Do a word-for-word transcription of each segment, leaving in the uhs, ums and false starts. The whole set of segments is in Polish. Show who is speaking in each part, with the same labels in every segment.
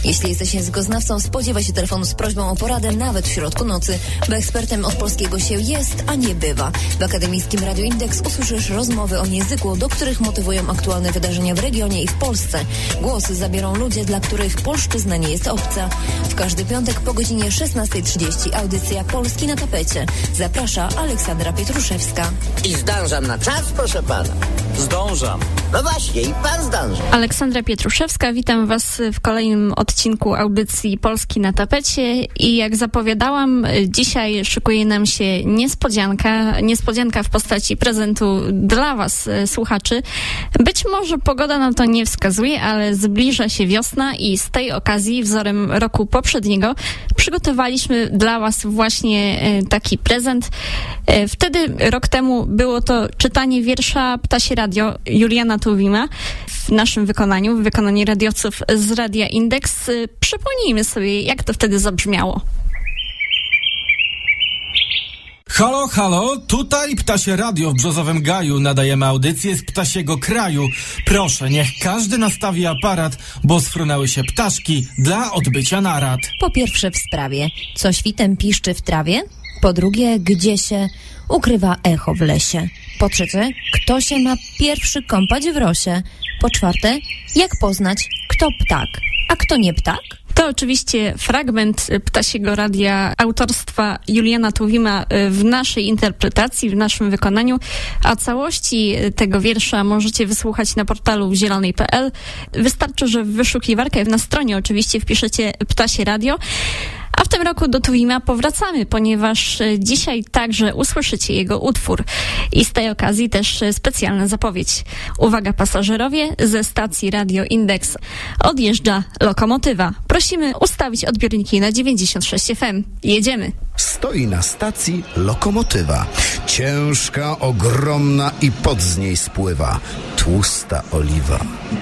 Speaker 1: Jeśli jesteś językoznawcą, spodziewaj się telefonu z prośbą o poradę nawet w środku nocy, bo ekspertem od polskiego się jest, a nie bywa. W Akademickim Radiu Indeks usłyszysz rozmowy o języku, do których motywują aktualne wydarzenia w regionie i w Polsce. Głosy zabiorą ludzie, dla których polszczyzna nie jest obca. W każdy piątek po godzinie szesnasta trzydzieści audycja Polski na tapecie. Zaprasza Aleksandra Pietruszewska.
Speaker 2: I zdążam na czas, proszę pana.
Speaker 3: Zdążam.
Speaker 2: No właśnie, i pan zdąża.
Speaker 4: Aleksandra Pietruszewska, witam Was w kolejnym odcinku audycji Polski na tapecie i jak zapowiadałam, dzisiaj szykuje nam się niespodzianka, niespodzianka w postaci prezentu dla Was, słuchaczy. Być może pogoda nam to nie wskazuje, ale zbliża się wiosna i z tej okazji, wzorem roku poprzedniego, przygotowaliśmy dla Was właśnie taki prezent. Wtedy, rok temu, było to czytanie wiersza Ptasie Radio Juliana Tuwima w naszym wykonaniu, w wykonaniu radiowców z Radia Indeks. Przypomnijmy sobie, jak to wtedy zabrzmiało.
Speaker 5: Halo, halo, tutaj Ptasie Radio w Brzozowym Gaju. Nadajemy audycję z ptasiego kraju. Proszę, niech każdy nastawi aparat, bo sfrunęły się ptaszki dla odbycia narad.
Speaker 1: Po pierwsze w sprawie, co świtem piszczy w trawie? Po drugie, gdzie się ukrywa echo w lesie? Po trzecie, kto się ma pierwszy kąpać w rosie? Po czwarte, jak poznać, kto ptak, a kto nie ptak?
Speaker 4: To oczywiście fragment Ptasiego Radia autorstwa Juliana Tuwima w naszej interpretacji, w naszym wykonaniu, a całości tego wiersza możecie wysłuchać na portalu zielonej kropka p l. Wystarczy, że w wyszukiwarkę na stronie oczywiście wpiszecie Ptasie Radio. A w tym roku do Tuwima powracamy, ponieważ dzisiaj także usłyszycie jego utwór. I z tej okazji też specjalna zapowiedź. Uwaga pasażerowie, ze stacji Radio Indeks odjeżdża lokomotywa. Prosimy ustawić odbiorniki na dziewięćdziesiąt sześć F M. Jedziemy.
Speaker 6: Stoi na stacji lokomotywa. Ciężka, ogromna i pot z niej spływa. Tłusta oliwa.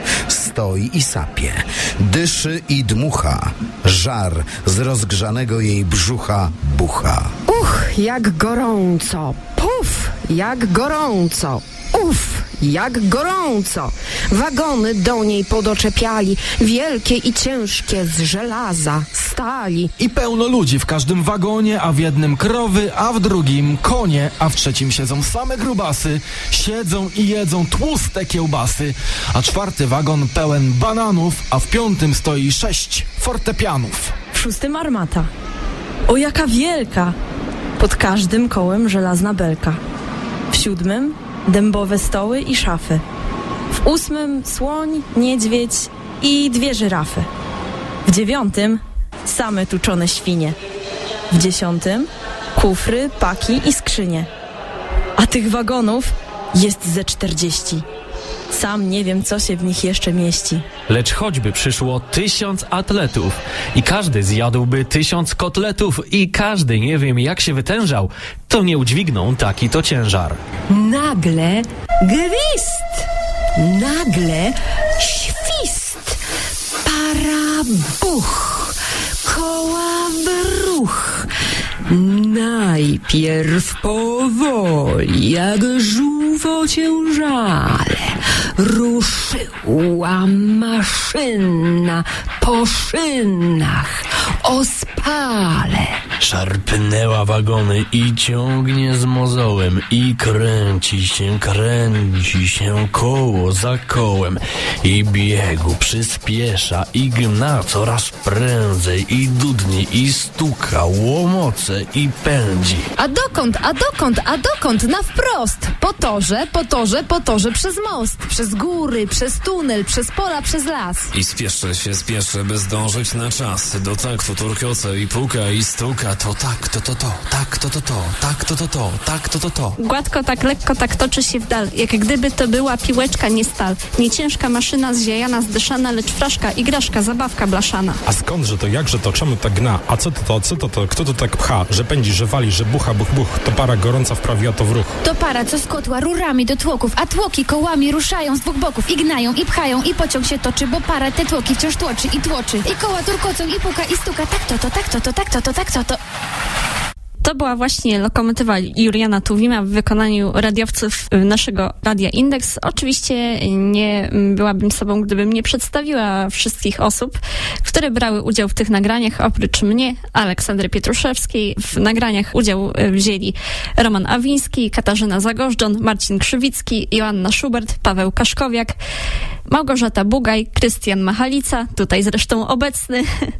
Speaker 6: Stoi i sapie. Dyszy i dmucha. Żar z rozgrzanego jej brzucha bucha.
Speaker 7: Uch, jak gorąco. Puf, jak gorąco. Uf, jak gorąco. Wagony do niej podoczepiali, wielkie i ciężkie z żelaza, stali.
Speaker 5: I pełno ludzi w każdym wagonie, a w jednym krowy, a w drugim konie, a w trzecim siedzą same grubasy. Siedzą i jedzą tłuste kiełbasy, a czwarty wagon pełen bananów, a w piątym stoi sześć fortepianów.
Speaker 8: W szóstym armata. O, jaka wielka! Pod każdym kołem żelazna belka. W siódmym dębowe stoły i szafy. W ósmym słoń, niedźwiedź i dwie żyrafy. W dziewiątym same tuczone świnie. W dziesiątym kufry, paki i skrzynie. A tych wagonów jest ze czterdzieści. Sam nie wiem, co się w nich jeszcze mieści.
Speaker 3: Lecz choćby przyszło tysiąc atletów i każdy zjadłby tysiąc kotletów i każdy nie wiem jak się wytężał, to nie udźwigną taki to ciężar.
Speaker 9: Nagle gwizd, nagle świst, para buch, koła bruch. Najpierw powoli, jak żółw ociężale, ruszyła maszyna po szynach, ospale.
Speaker 3: Szarpnęła wagony i ciągnie z mozołem i kręci się, kręci się koło za kołem i biegu przyspiesza i gna coraz prędzej i dudni i stuka, łomoce i pędzi.
Speaker 10: A dokąd, a dokąd, a dokąd? Na wprost! Po torze, po torze, po torze przez most, przez góry, przez tunel, przez pola, przez las.
Speaker 11: I spieszę się, spieszę, by zdążyć na czas. Do taktu turkioce i puka i stuka. To tak, to to to, tak, to to to, tak, to to to, tak, to to to.
Speaker 4: Gładko, tak lekko, tak toczy się w dal, jak gdyby to była piłeczka, nie stal. Nie ciężka maszyna, zziajana, zdyszana, lecz fraszka, igraszka, zabawka blaszana.
Speaker 12: A skądże to, jakże to, czemu tak gna? A co to to, co to to, kto to tak pcha? Że pędzi, że wali, że bucha, buch, buch. To para gorąca wprawiła to w ruch.
Speaker 10: To para, co z kotła rurami do tłoków, a tłoki kołami ruszają z dwóch boków i gnają, i pchają, i pociąg się toczy, bo para te tłoki wciąż tłoczy i tłoczy. I koła turkocą, i puka, i stuka. Tak to, to, tak to, to, tak to, to, tak to, to.
Speaker 4: To była właśnie lokomotywa Juliana Tuwima w wykonaniu radiowców naszego Radia Indeks. Oczywiście nie byłabym sobą, gdybym nie przedstawiła wszystkich osób, które brały udział w tych nagraniach. Oprócz mnie, Aleksandry Pietruszewskiej, w nagraniach udział wzięli Roman Awiński, Katarzyna Zagożdżon, Marcin Krzywicki, Joanna Schubert, Paweł Kaszkowiak, Małgorzata Bugaj, Krystian Machalica, tutaj zresztą obecny,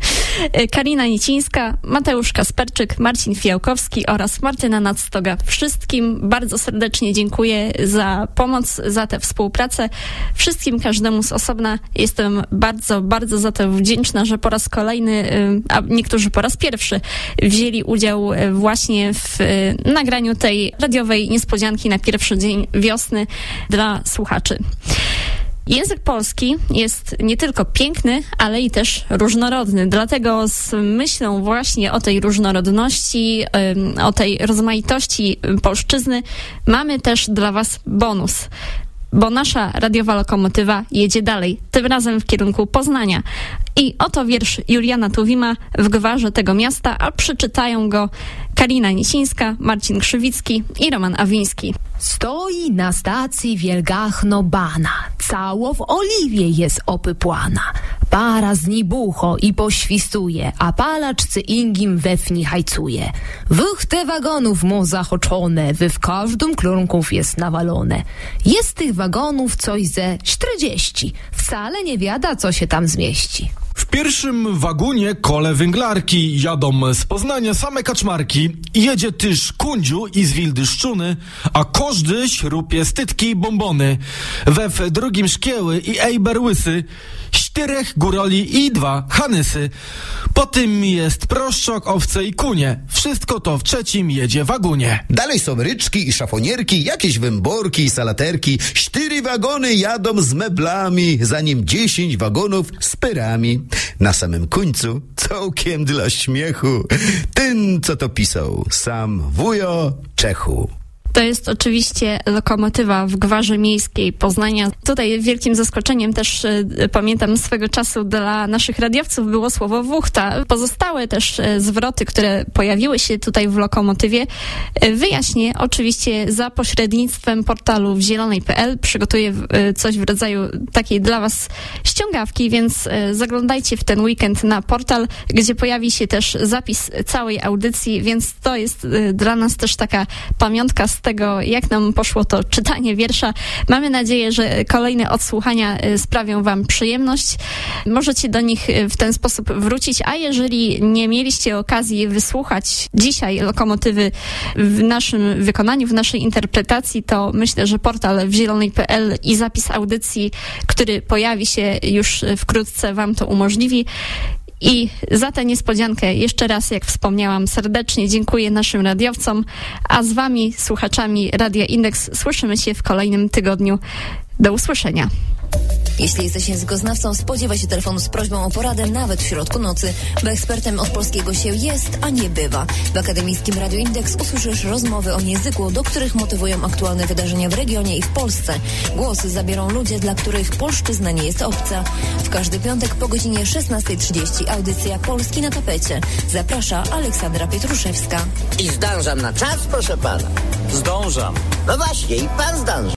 Speaker 4: Karina Nicińska, Mateusz Kasperczyk, Marcin Fijałkowski oraz Martyna Nadstoga. Wszystkim bardzo serdecznie dziękuję za pomoc, za tę współpracę. Wszystkim, każdemu z osobna jestem bardzo, bardzo za to wdzięczna, że po raz kolejny, a niektórzy po raz pierwszy wzięli udział właśnie w nagraniu tej radiowej niespodzianki na pierwszy dzień wiosny dla słuchaczy. Język polski jest nie tylko piękny, ale i też różnorodny. Dlatego z myślą właśnie o tej różnorodności, o tej rozmaitości polszczyzny mamy też dla Was bonus. Bo nasza radiowa lokomotywa jedzie dalej, tym razem w kierunku Poznania. I oto wiersz Juliana Tuwima w gwarze tego miasta, a przeczytają go Karina Nicińska, Marcin Krzywicki i Roman Awiński.
Speaker 10: Stoi na stacji Wielgachno-Bana, cało w oliwie jest opypłana. Para z niej bucho i poświstuje, a palaczcy ingim wefni hajcuje. Wych te wagonów mo zachoczone, wy w każdym klunków jest nawalone. Jest tych wagonów coś ze czterdzieści, wcale nie wiada, co się tam zmieści.
Speaker 5: W pierwszym wagonie kole węglarki, jadą z Poznania same kaczmarki. Jedzie tyż kundziu i z wildy szczuny, a każdy śrupie stytki i bombony. We w drugim szkieły i ejber łysy, czterech góroli i dwa hanysy. Po tym jest proszczok, owce i kunie. Wszystko to w trzecim jedzie wagonie.
Speaker 6: Dalej są ryczki i szafonierki, jakieś wymborki i salaterki. Cztery wagony jadą z meblami, za nim dziesięć wagonów z pyrami. Na samym końcu, całkiem dla śmiechu, ten, co to pisał, sam wujo Czechu.
Speaker 4: To jest oczywiście lokomotywa w gwarze miejskiej Poznania. Tutaj wielkim zaskoczeniem też y, pamiętam swego czasu dla naszych radiowców było słowo wuchta. Pozostałe też y, zwroty, które pojawiły się tutaj w lokomotywie, y, wyjaśnię oczywiście za pośrednictwem portalu w zielonej kropka p l. Przygotuję y, coś w rodzaju takiej dla Was ściągawki, więc y, zaglądajcie w ten weekend na portal, gdzie pojawi się też zapis całej audycji, więc to jest y, dla nas też taka pamiątka z tego, jak nam poszło to czytanie wiersza. Mamy nadzieję, że kolejne odsłuchania sprawią Wam przyjemność. Możecie do nich w ten sposób wrócić, a jeżeli nie mieliście okazji wysłuchać dzisiaj lokomotywy w naszym wykonaniu, w naszej interpretacji, to myślę, że portal w zielonej kropka p l i zapis audycji, który pojawi się już wkrótce, Wam to umożliwi. I za tę niespodziankę jeszcze raz, jak wspomniałam, serdecznie dziękuję naszym radiowcom, a z Wami, słuchaczami Radia Indeks, słyszymy się w kolejnym tygodniu. Do usłyszenia.
Speaker 1: Jeśli jesteś językoznawcą, spodziewaj się telefonu z prośbą o poradę nawet w środku nocy, bo ekspertem od polskiego się jest, a nie bywa. W akademickim Radio Indeks usłyszysz rozmowy o języku, do których motywują aktualne wydarzenia w regionie i w Polsce. Głosy zabiorą ludzie, dla których polszczyzna nie jest obca. W każdy piątek po godzinie szesnasta trzydzieści audycja Polski na tapecie. Zaprasza Aleksandra Pietruszewska.
Speaker 2: I zdążam na czas, proszę pana.
Speaker 3: Zdążam.
Speaker 2: No właśnie, i pan zdąży.